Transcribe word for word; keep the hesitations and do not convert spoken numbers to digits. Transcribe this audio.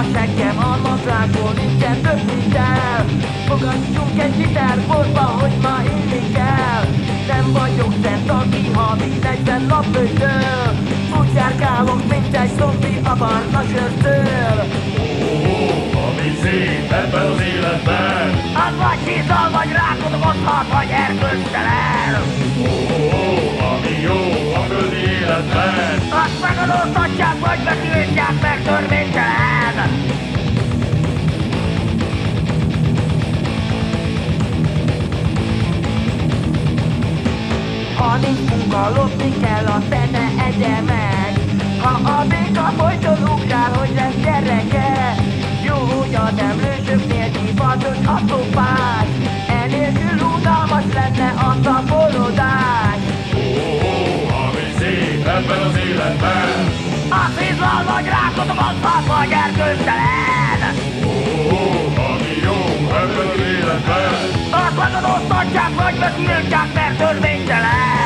a seggem, a nadrágból nincsen több hitel. Fogadjunk egy gitárboltba, hogy ma illik el. Nem vagyok szent, aki havi negyven lapfőtől. Úgy járkálok, mint egy zombi a barna sörtől. Ami szép ebben az életben, Az vagy hízal, vagy rákodozhat, vagy erkölcstelen. ami jó a földi életben, Azt megadóztatják, vagy betiltják meg törvénytelen. Ha nincs munka, lopni kell a fene egyemet. Ha a béka folyton ugrál, hogy lesz gyereke. Jó, hogy az emlősöknél divatos a szopás. Enélkül unalmas lenne a szaporodás. ami szép ebben az életben, Az hízlal, vagy rákodozhat, vagy erkölcstelen. ami jó ebben az életben, Azt megadóztatják, vagy betiltják, mert törvénytelen.